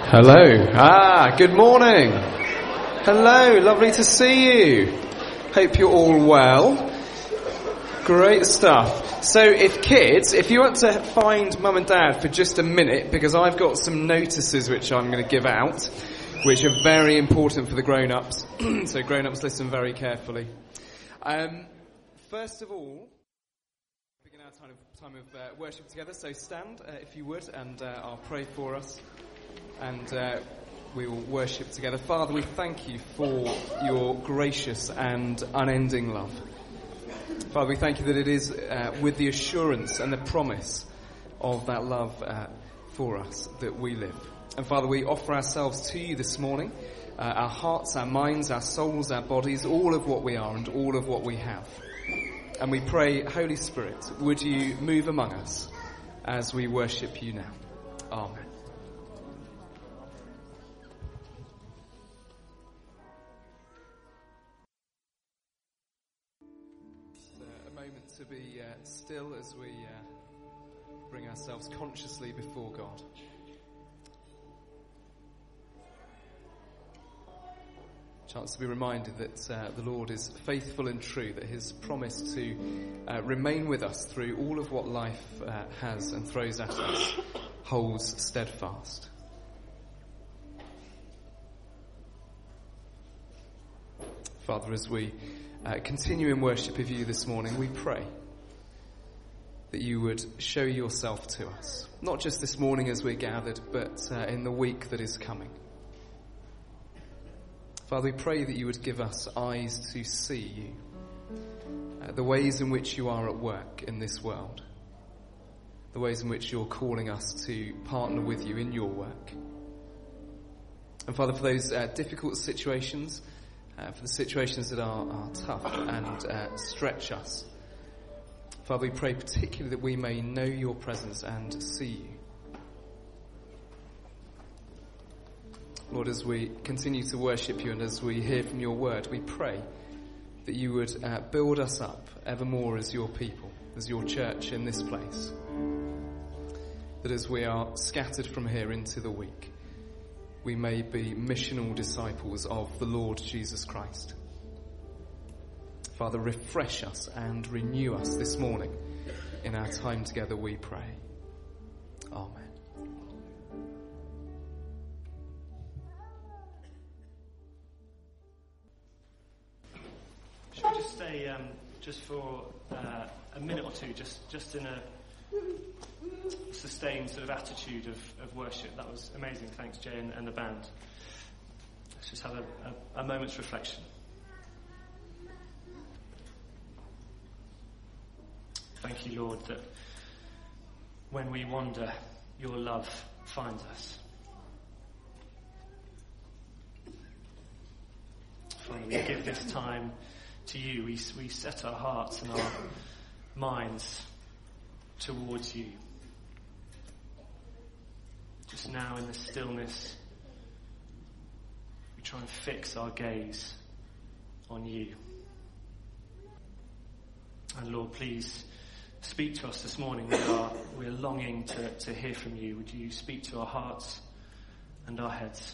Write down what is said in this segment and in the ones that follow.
Hello. Good morning. Hello, lovely to see you. Hope you're all well. Great stuff. So if you want to find mum and dad for just a minute, because I've got some notices which I'm going to give out, which are very important for the grown-ups. So grown-ups, listen very carefully. First of all, begin our time of worship together. So stand, if you would, and I'll pray for us. And we will worship together. Father, we thank you for your gracious and unending love. Father, we thank you that it is with the assurance and the promise of that love for us that we live. And Father, we offer ourselves to you this morning, our hearts, our minds, our souls, our bodies, all of what we are and all of what we have. And we pray, Holy Spirit, would you move among us as we worship you now. Amen. To be still as we bring ourselves consciously before God. Chance to be reminded that the Lord is faithful and true, that his promise to remain with us through all of what life has and throws at us holds steadfast. Father, as we continue in worship of you this morning, we pray that you would show yourself to us, not just this morning as we're gathered, but in the week that is coming. Father, we pray that you would give us eyes to see you, the ways in which you are at work in this world, the ways in which you're calling us to partner with you in your work. And Father, for those difficult situations, for the situations that are tough and stretch us, Father, we pray particularly that we may know your presence and see you. Lord, as we continue to worship you and as we hear from your word, we pray that you would build us up evermore as your people, as your church in this place. That as we are scattered from here into the week, we may be missional disciples of the Lord Jesus Christ. Father, refresh us and renew us this morning in our time together, we pray. Amen. Should we just stay just for a minute or two, just in a sustained sort of attitude of worship? That was amazing. Thanks, Jay and the band. Let's just have a moment's reflection. Thank you, Lord, that when we wander, your love finds us. Father, we give this time to you. We set our hearts and our minds towards you. Just now in the stillness, we try and fix our gaze on you. And Lord, please speak to us this morning. We're longing to hear from you. Would you speak to our hearts and our heads?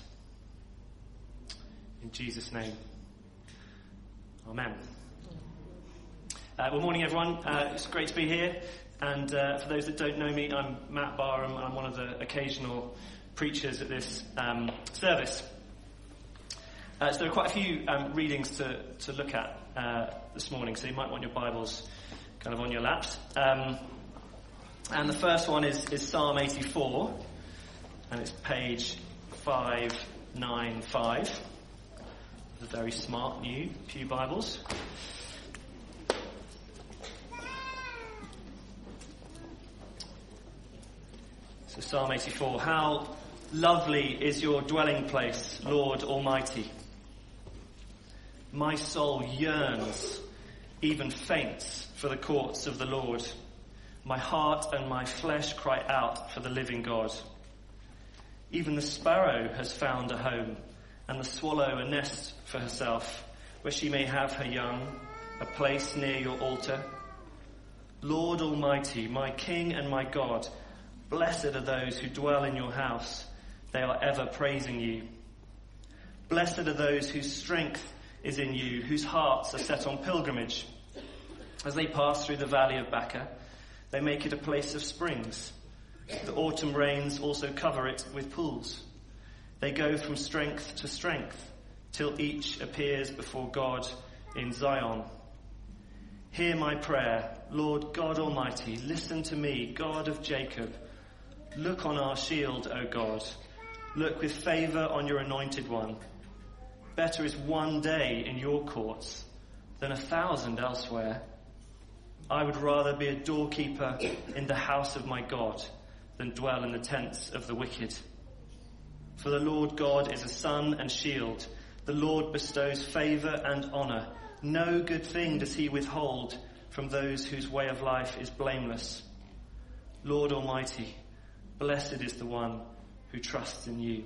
In Jesus' name, amen. Well, morning everyone. It's great to be here. And for those that don't know me, I'm Matt Barham. I'm one of the occasional preachers at this service. So there are quite a few readings to look at this morning, so you might want your Bibles kind of on your laps. And the first one is Psalm 84, and it's page 595. The very smart new Pew Bibles. So Psalm 84, how lovely is your dwelling place, Lord Almighty. My soul yearns, even faints, for the courts of the Lord. My heart and my flesh cry out for the living God. Even the sparrow has found a home, and the swallow a nest for herself, where she may have her young, a place near your altar. Lord Almighty, my King and my God, blessed are those who dwell in your house. They are ever praising you. Blessed are those whose strength is in you, whose hearts are set on pilgrimage. As they pass through the valley of Baca, they make it a place of springs. The autumn rains also cover it with pools. They go from strength to strength, till each appears before God in Zion. Hear my prayer, Lord God Almighty. Listen to me, God of Jacob. Look on our shield, O God. Look with favour on your anointed one. Better is one day in your courts than 1,000 elsewhere. I would rather be a doorkeeper in the house of my God than dwell in the tents of the wicked. For the Lord God is a sun and shield. The Lord bestows favour and honour. No good thing does he withhold from those whose way of life is blameless. Lord Almighty, blessed is the one who trusts in you.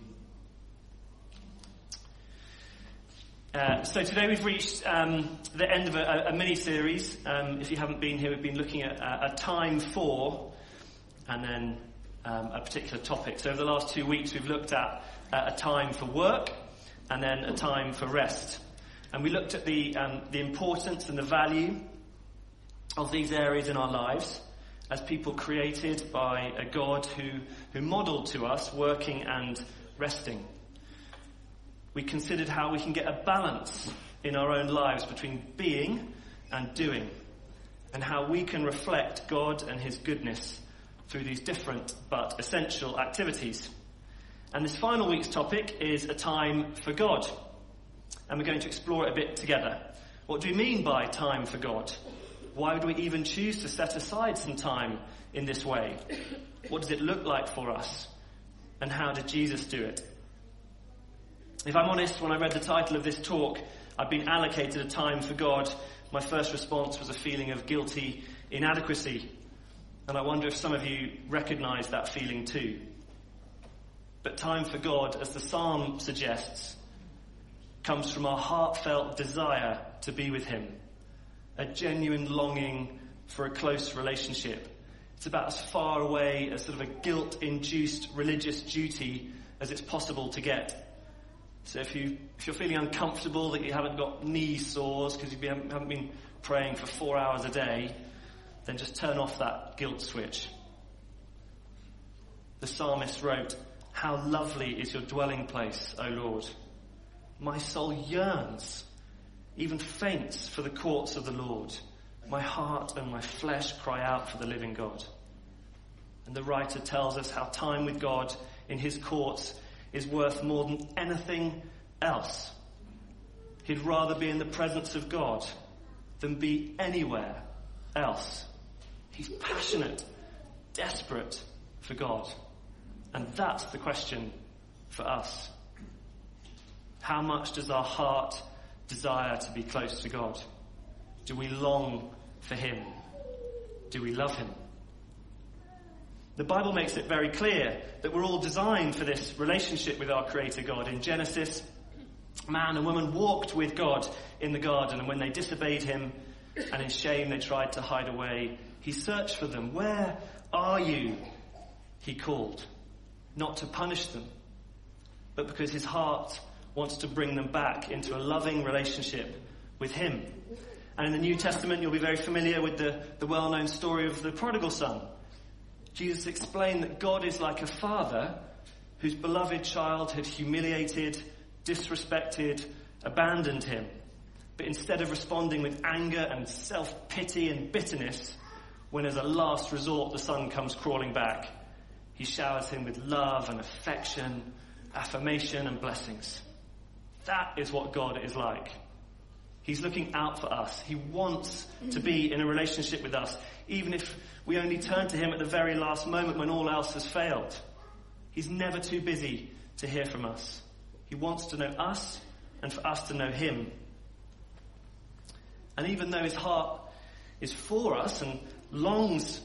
So today we've reached the end of a mini-series. If you haven't been here, we've been looking at a time for and then a particular topic. So over the last 2 weeks we've looked at a time for work and then a time for rest. And we looked at the importance and the value of these areas in our lives as people created by a God who modelled to us working and resting. We considered how we can get a balance in our own lives between being and doing, and how we can reflect God and his goodness through these different but essential activities. And this final week's topic is a time for God, and we're going to explore it a bit together. What do we mean by time for God? Why would we even choose to set aside some time in this way? What does it look like for us? And how did Jesus do it? If I'm honest, when I read the title of this talk, I've been allocated a time for God. My first response was a feeling of guilty inadequacy. And I wonder if some of you recognise that feeling too. But time for God, as the psalm suggests, comes from our heartfelt desire to be with him. A genuine longing for a close relationship. It's about as far away as sort of a guilt-induced religious duty as it's possible to get. So if you're feeling uncomfortable that you haven't got knee sores because you haven't been praying for 4 hours a day, then just turn off that guilt switch. The psalmist wrote, "How lovely is your dwelling place, O Lord. My soul yearns, even faints for the courts of the Lord. My heart and my flesh cry out for the living God." And the writer tells us how time with God in his courts is worth more than anything else. He'd rather be in the presence of God than be anywhere else. He's passionate, desperate for God. And that's the question for us. How much does our heart desire to be close to God? Do we long for him? Do we love him? The Bible makes it very clear that we're all designed for this relationship with our Creator God. In Genesis, man and woman walked with God in the garden, and when they disobeyed him and in shame they tried to hide away, he searched for them. "Where are you?" he called. Not to punish them, but because his heart wants to bring them back into a loving relationship with him. And in the New Testament, you'll be very familiar with the well-known story of the prodigal son. Jesus explained that God is like a father whose beloved child had humiliated, disrespected, abandoned him. But instead of responding with anger and self-pity and bitterness, when as a last resort the son comes crawling back, he showers him with love and affection, affirmation and blessings. That is what God is like. He's looking out for us. He wants to be in a relationship with us, even if we only turn to him at the very last moment when all else has failed. He's never too busy to hear from us. He wants to know us and for us to know him. And even though his heart is for us and longs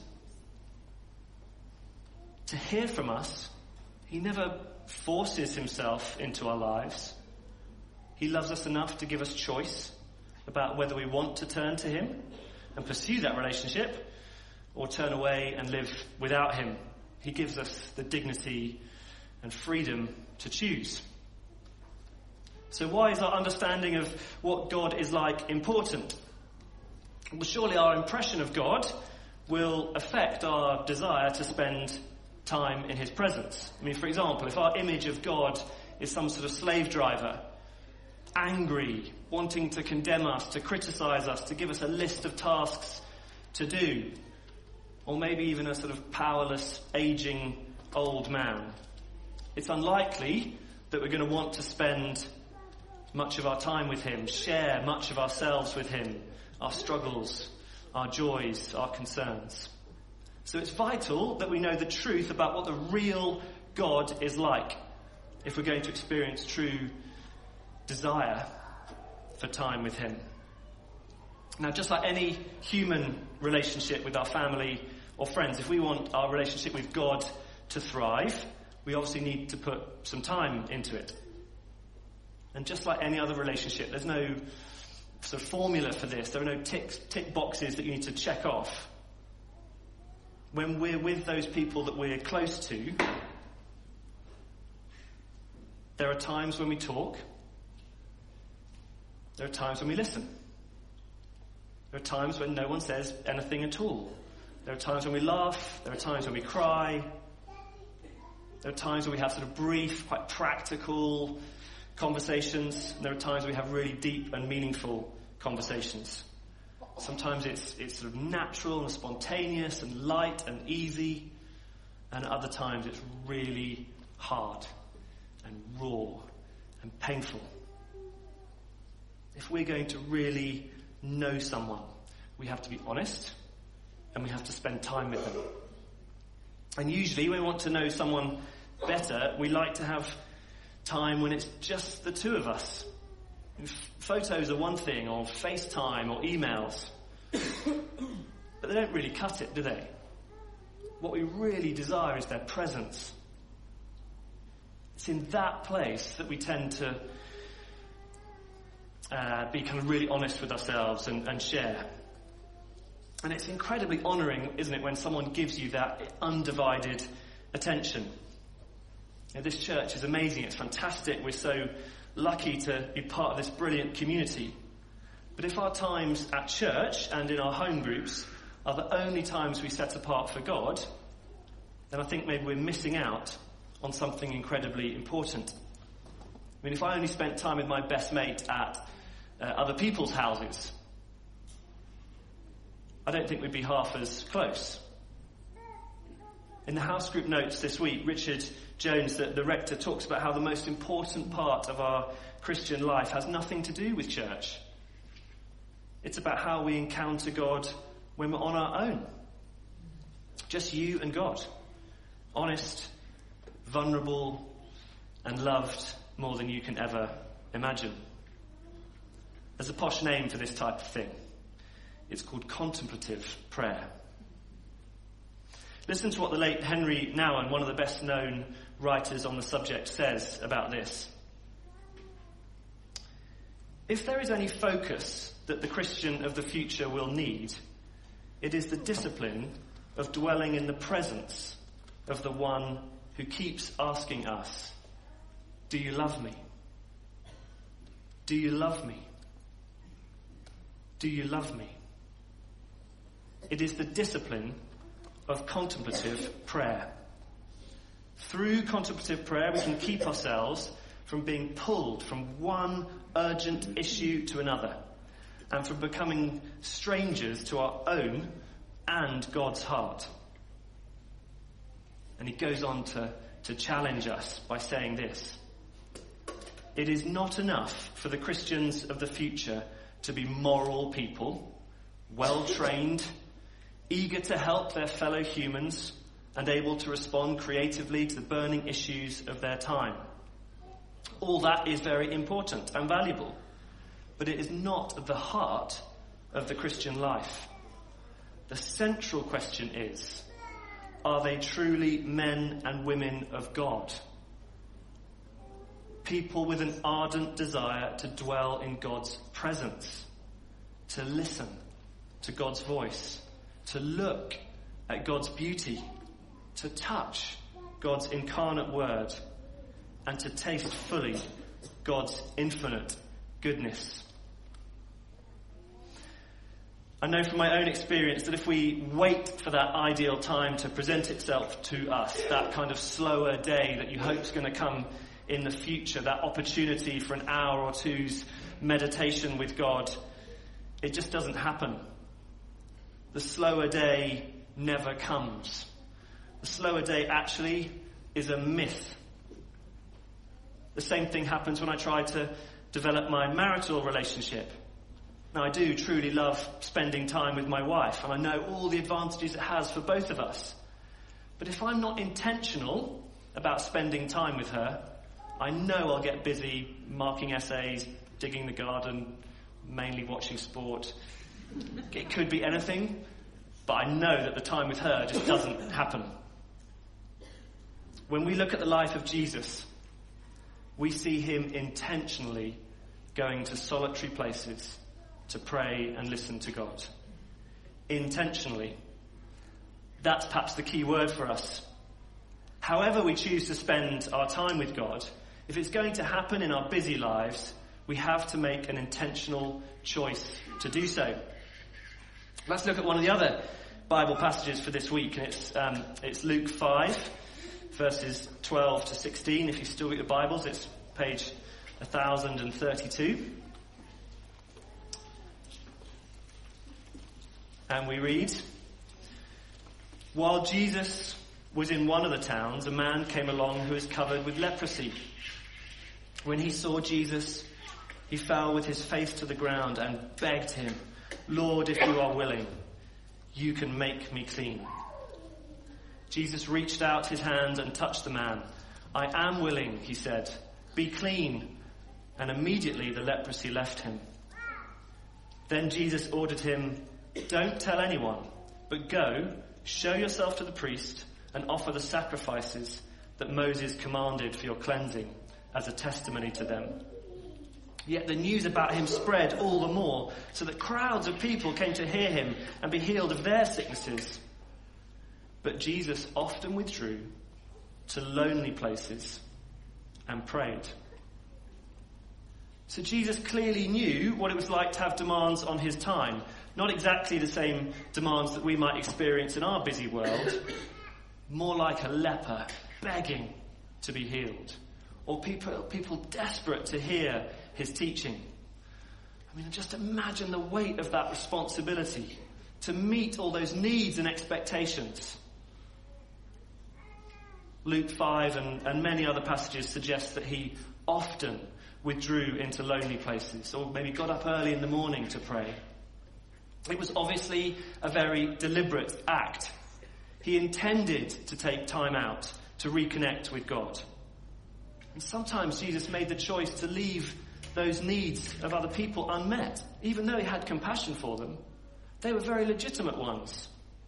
to hear from us, he never forces himself into our lives. He loves us enough to give us choice about whether we want to turn to him and pursue that relationship or turn away and live without him. He gives us the dignity and freedom to choose. So why is our understanding of what God is like important? Well, surely our impression of God will affect our desire to spend time in his presence. I mean, for example, if our image of God is some sort of slave driver, angry, wanting to condemn us, to criticize us, to give us a list of tasks to do, or maybe even a sort of powerless, aging old man, it's unlikely that we're going to want to spend much of our time with him, share much of ourselves with him, our struggles, our joys, our concerns. So it's vital that we know the truth about what the real God is like if we're going to experience true desire for time with him. Now, just like any human relationship with our family or friends, if we want our relationship with God to thrive, we obviously need to put some time into it. And just like any other relationship, there's no sort of formula for this. There are no tick boxes that you need to check off. When we're with those people that we're close to, there are times when we talk. There are times when we listen. There are times when no one says anything at all. There are times when we laugh. There are times when we cry. There are times when we have sort of brief, quite practical conversations. And there are times when we have really deep and meaningful conversations. Sometimes it's sort of natural and spontaneous and light and easy. And at other times it's really hard and raw and painful. If we're going to really know someone, we have to be honest and we have to spend time with them. And usually when we want to know someone better, we like to have time when it's just the two of us. Photos are one thing, or FaceTime or emails. But they don't really cut it, do they? What we really desire is their presence. It's in that place that we tend to be kind of really honest with ourselves and share. And it's incredibly honouring, isn't it, when someone gives you that undivided attention. You know, this church is amazing, it's fantastic, we're so lucky to be part of this brilliant community. But if our times at church and in our home groups are the only times we set apart for God, then I think maybe we're missing out on something incredibly important. I mean, if I only spent time with my best mate at other people's houses, I don't think we'd be half as close. In the house group notes this week, Richard Jones, the rector, talks about how the most important part of our Christian life has nothing to do with church. It's about how we encounter God when we're on our own. Just you and God. Honest, vulnerable, and loved more than you can ever imagine. There's a posh name for this type of thing. It's called contemplative prayer. Listen to what the late Henry Nouwen, one of the best known writers on the subject, says about this. If there is any focus that the Christian of the future will need, it is the discipline of dwelling in the presence of the one who keeps asking us, do you love me? Do you love me? Do you love me? It is the discipline of contemplative prayer. Through contemplative prayer, we can keep ourselves from being pulled from one urgent issue to another, and from becoming strangers to our own and God's heart. And he goes on to challenge us by saying this: it is not enough for the Christians of the future to be moral people, well-trained, eager to help their fellow humans, and able to respond creatively to the burning issues of their time. All that is very important and valuable, but it is not at the heart of the Christian life. The central question is, are they truly men and women of God? People with an ardent desire to dwell in God's presence, to listen to God's voice, to look at God's beauty, to touch God's incarnate word, and to taste fully God's infinite goodness. I know from my own experience that if we wait for that ideal time to present itself to us, that kind of slower day that you hope is going to come in the future, that opportunity for an hour or two's meditation with God, it just doesn't happen. The slower day never comes. The slower day actually is a myth. The same thing happens when I try to develop my marital relationship. Now, I do truly love spending time with my wife, and I know all the advantages it has for both of us. But if I'm not intentional about spending time with her, I know I'll get busy marking essays, digging the garden, mainly watching sport. It could be anything, but I know that the time with her just doesn't happen. When we look at the life of Jesus, we see him intentionally going to solitary places to pray and listen to God. Intentionally. That's perhaps the key word for us. However we choose to spend our time with God, if it's going to happen in our busy lives, we have to make an intentional choice to do so. Let's look at one of the other Bible passages for this week, and it's Luke 5, verses 12 to 16. If you still got your Bibles, it's page 1032. And we read, "While Jesus was in one of the towns, a man came along who was covered with leprosy. When he saw Jesus, he fell with his face to the ground and begged him, 'Lord, if you are willing, you can make me clean.' Jesus reached out his hand and touched the man. 'I am willing,' he said. 'Be clean.' And immediately the leprosy left him. Then Jesus ordered him, 'Don't tell anyone, but go, show yourself to the priest, and offer the sacrifices that Moses commanded for your cleansing as a testimony to them.' Yet the news about him spread all the more, so that crowds of people came to hear him and be healed of their sicknesses. But Jesus often withdrew to lonely places and prayed." So Jesus clearly knew what it was like to have demands on his time. Not exactly the same demands that we might experience in our busy world. More like a leper begging to be healed. Or people desperate to hear his teaching. I mean, just imagine the weight of that responsibility to meet all those needs and expectations. Luke 5 and many other passages suggest that he often withdrew into lonely places, or maybe got up early in the morning to pray. It was obviously a very deliberate act. He intended to take time out to reconnect with God. And sometimes Jesus made the choice to leave those needs of other people unmet, even though he had compassion for them. They were very legitimate ones.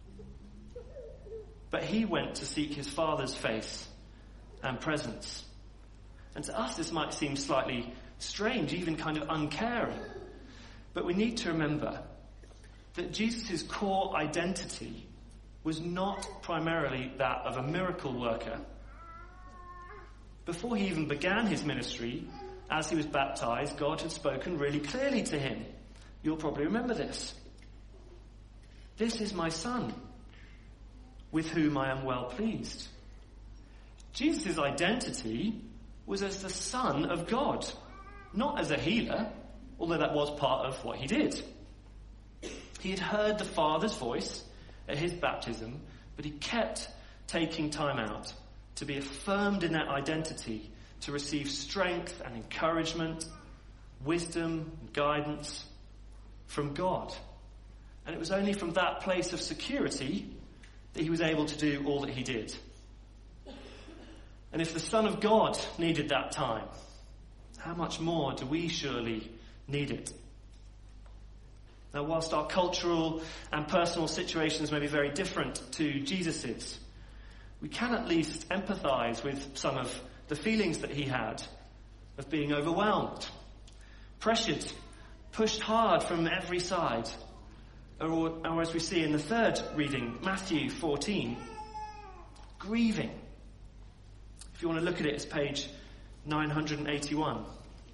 But he went to seek his Father's face and presence. And to us this might seem slightly strange, even kind of uncaring. But we need to remember that Jesus' core identity was not primarily that of a miracle worker. Before he even began his ministry, as he was baptized, God had spoken really clearly to him. You'll probably remember this. "This is my son, with whom I am well pleased." Jesus' identity was as the Son of God, not as a healer, although that was part of what he did. He had heard the Father's voice at his baptism, but he kept taking time out to be affirmed in that identity, to receive strength and encouragement, wisdom and guidance from God. And it was only from that place of security that he was able to do all that he did. And if the Son of God needed that time, how much more do we surely need it? Now, whilst our cultural and personal situations may be very different to Jesus's, we can at least empathise with some of the feelings that he had of being overwhelmed, pressured, pushed hard from every side. Or as we see in the third reading, Matthew 14, grieving. If you want to look at it, it's page 981.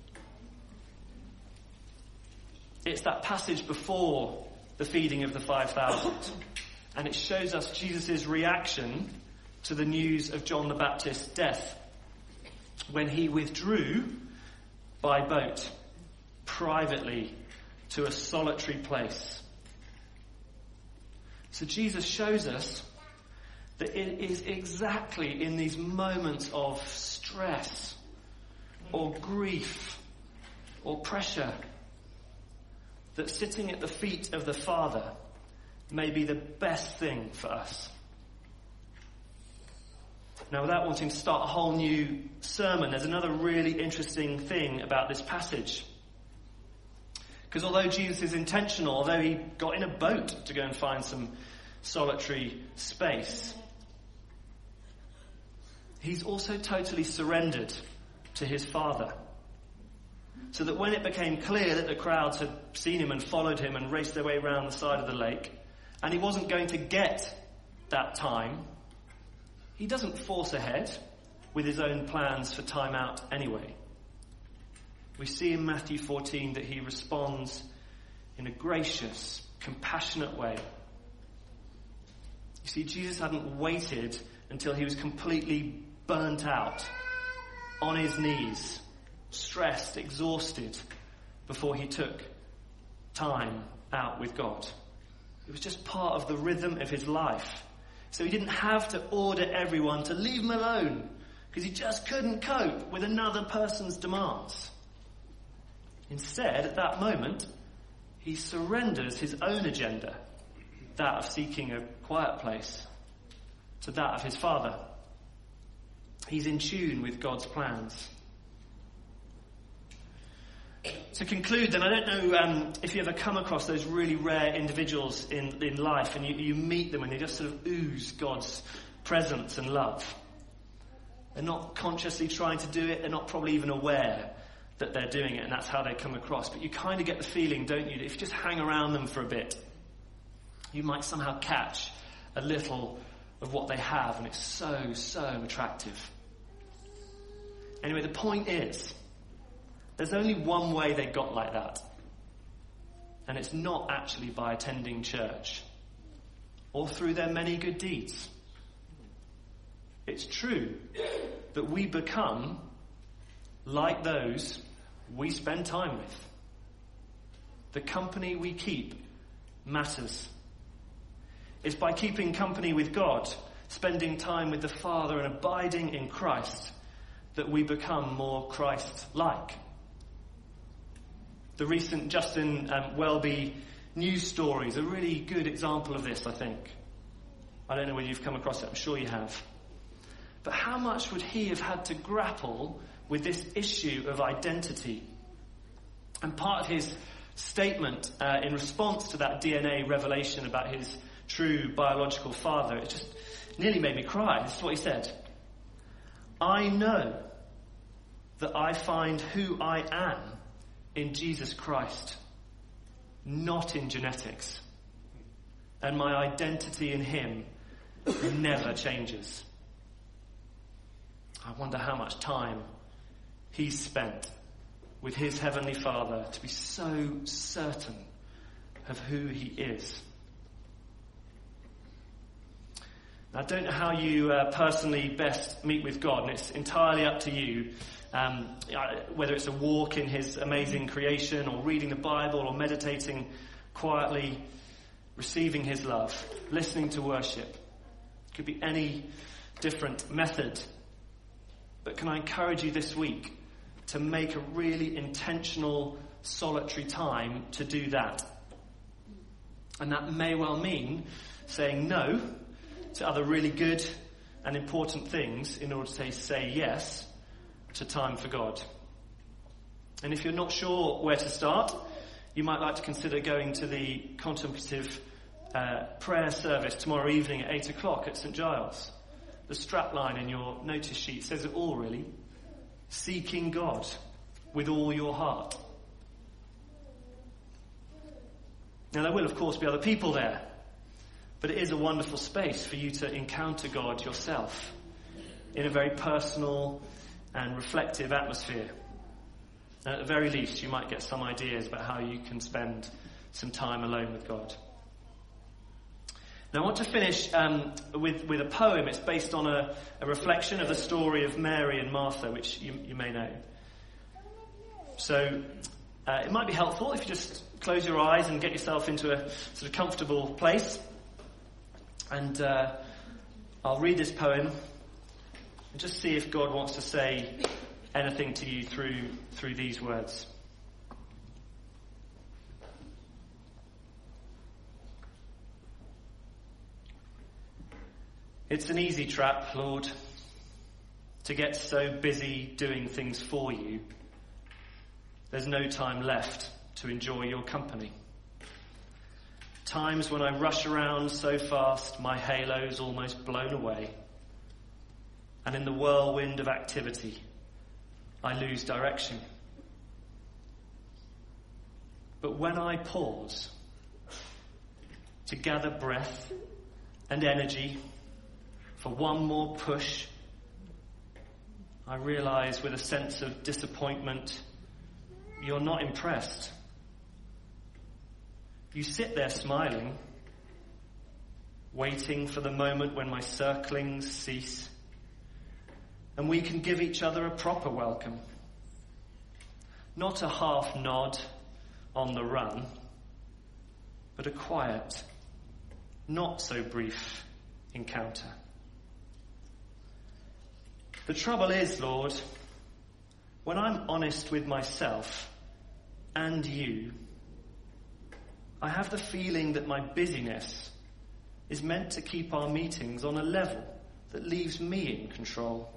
It's that passage before the feeding of the 5,000. And it shows us Jesus' reaction to the news of John the Baptist's death when he withdrew by boat privately to a solitary place. So Jesus shows us that it is exactly in these moments of stress or grief or pressure that sitting at the feet of the Father may be the best thing for us. Now, without wanting to start a whole new sermon, there's another really interesting thing about this passage. Because although Jesus is intentional, although he got in a boat to go and find some solitary space, he's also totally surrendered to his Father. So that when it became clear that the crowds had seen him and followed him and raced their way around the side of the lake, and he wasn't going to get that time, he doesn't force ahead with his own plans for time out anyway. We see in Matthew 14 that he responds in a gracious, compassionate way. You see, Jesus hadn't waited until he was completely burnt out, on his knees, stressed, exhausted, before he took time out with God. It was just part of the rhythm of his life. So he didn't have to order everyone to leave him alone because he just couldn't cope with another person's demands. Instead, at that moment, he surrenders his own agenda, that of seeking a quiet place, to that of his Father. He's in tune with God's plans. To conclude then, I don't know if you ever come across those really rare individuals in life and you meet them and they just sort of ooze God's presence and love. They're not consciously trying to do it, they're not probably even aware that they're doing it, and that's how they come across. But you kind of get the feeling, don't you, that if you just hang around them for a bit, you might somehow catch a little of what they have, and it's so attractive. Anyway, the point is, there's only one way they got like that. And it's not actually by attending church or through their many good deeds. It's true that we become like those we spend time with. The company we keep matters. It's by keeping company with God, spending time with the Father and abiding in Christ, that we become more Christ-like. The recent Justin Welby news story is a really good example of this, I think. I don't know whether you've come across it, I'm sure you have. But how much would he have had to grapple with this issue of identity? And part of his statement in response to that DNA revelation about his true biological father, it just nearly made me cry. This is what he said. I know that I find who I am in Jesus Christ, not in genetics. And my identity in him never changes. I wonder how much time he's spent with his Heavenly Father to be so certain of who he is. Now, I don't know how you personally best meet with God, and it's entirely up to you. Whether it's a walk in his amazing creation, or reading the Bible, or meditating quietly, receiving his love, listening to worship. It could be any different method. But can I encourage you this week to make a really intentional, solitary time to do that? And that may well mean saying no to other really good and important things in order to say yes to time for God. And if you're not sure where to start, you might like to consider going to the contemplative prayer service tomorrow evening at 8 o'clock at St Giles. The strapline in your notice sheet says it all, really. Seeking God with all your heart. Now, there will, of course, be other people there, but it is a wonderful space for you to encounter God yourself in a very personal, and reflective atmosphere. And at the very least, you might get some ideas about how you can spend some time alone with God. Now I want to finish with a poem. It's based on a reflection of the story of Mary and Martha, which you may know. So it might be helpful if you just close your eyes and get yourself into a sort of comfortable place. And I'll read this poem and just see if God wants to say anything to you through these words. It's an easy trap, Lord, to get so busy doing things for you. There's no time left to enjoy your company. Times when I rush around so fast, my halo's almost blown away. And in the whirlwind of activity, I lose direction. But when I pause to gather breath and energy for one more push, I realize with a sense of disappointment, you're not impressed. You sit there smiling, waiting for the moment when my circlings cease, and we can give each other a proper welcome. Not a half nod on the run, but a quiet, not so brief encounter. The trouble is, Lord, when I'm honest with myself and you, I have the feeling that my busyness is meant to keep our meetings on a level that leaves me in control.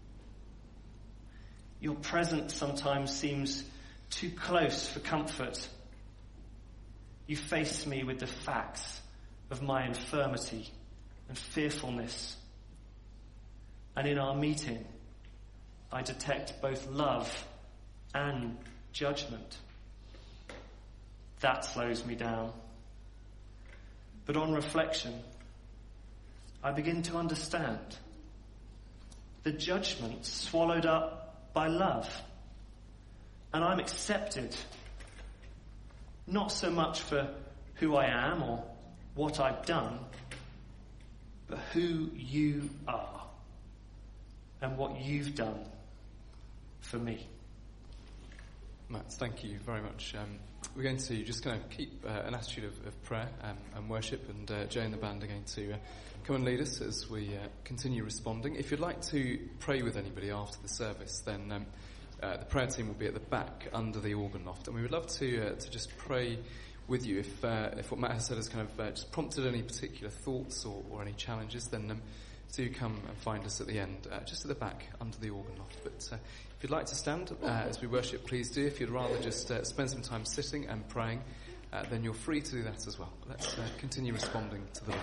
Your presence sometimes seems too close for comfort. You face me with the facts of my infirmity and fearfulness. And in our meeting, I detect both love and judgment. That slows me down. But on reflection, I begin to understand the judgment swallowed up by love. And I'm accepted, not so much for who I am or what I've done, but who you are and what you've done for me. Matt, thank you very much. We're going to just kind of keep an attitude of prayer and worship, and Jay and the band are going to come and lead us as we continue responding. If you'd like to pray with anybody after the service, then the prayer team will be at the back under the organ loft, and we would love to just pray with you. If what Matt has said has kind of just prompted any particular thoughts or any challenges, then do come and find us at the end, just at the back under the organ loft. But if you'd like to stand as we worship, please do. If you'd rather just spend some time sitting and praying, then you're free to do that as well. Let's continue responding to the Lord.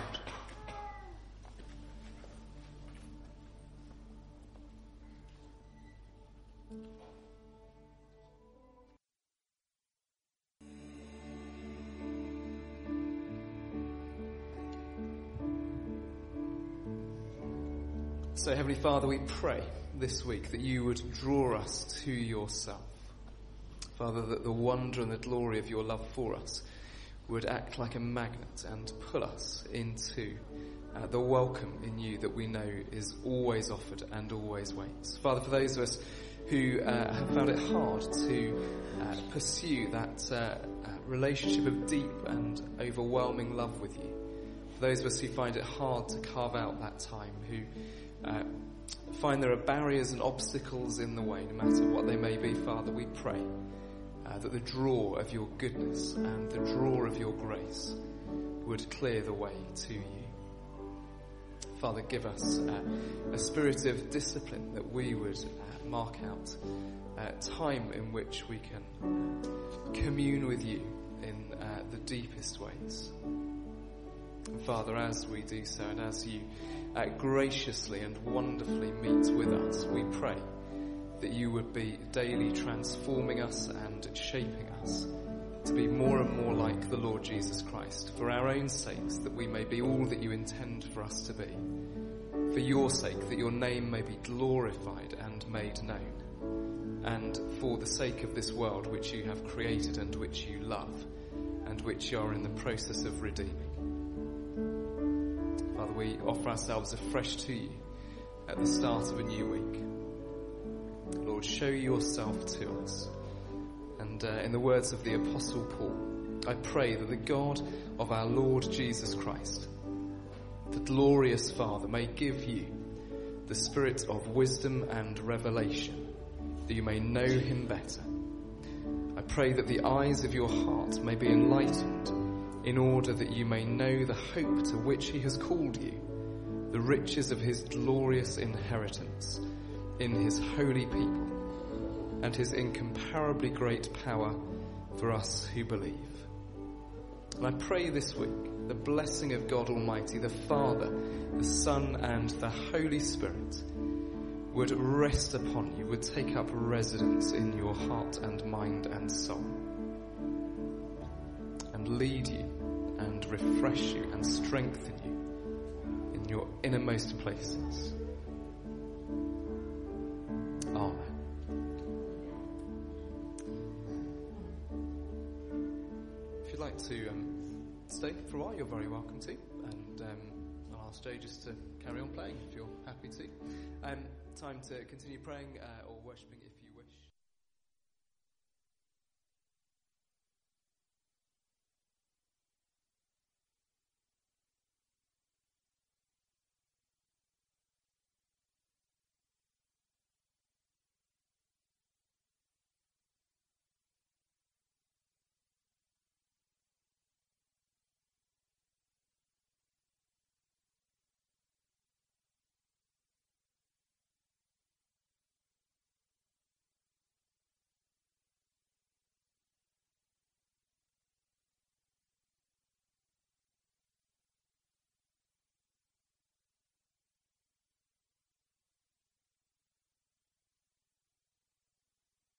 So, Heavenly Father, we pray this week that you would draw us to yourself. Father, that the wonder and the glory of your love for us would act like a magnet and pull us into the welcome in you that we know is always offered and always waits. Father, for those of us who have found it hard to pursue that relationship of deep and overwhelming love with you, for those of us who find it hard to carve out that time, who find there are barriers and obstacles in the way, no matter what they may be, Father, we pray that the draw of your goodness and the draw of your grace would clear the way to you. Father, give us a spirit of discipline, that we would mark out time in which we can commune with you in the deepest ways. And Father, as we do so, and as you graciously and wonderfully meet with us, we pray that you would be daily transforming us and shaping us to be more and more like the Lord Jesus Christ, for our own sakes, that we may be all that you intend for us to be, for your sake, that your name may be glorified and and made known, and for the sake of this world which you have created and which you love, and which you are in the process of redeeming. Father, we offer ourselves afresh to you at the start of a new week. Lord, show yourself to us. And in the words of the Apostle Paul, I pray that the God of our Lord Jesus Christ, the glorious Father, may give you the spirit of wisdom and revelation, that you may know him better. I pray that the eyes of your heart may be enlightened, in order that you may know the hope to which he has called you, the riches of his glorious inheritance in his holy people, and his incomparably great power for us who believe. And I pray this week the blessing of God Almighty, the Father, the Son, and the Holy Spirit would rest upon you, would take up residence in your heart and mind and soul, and lead you and refresh you and strengthen you in your innermost places. Amen. If you'd like to stay for a while, you're very welcome to, and I'll ask Jay just to carry on playing if you're happy to. Time to continue praying.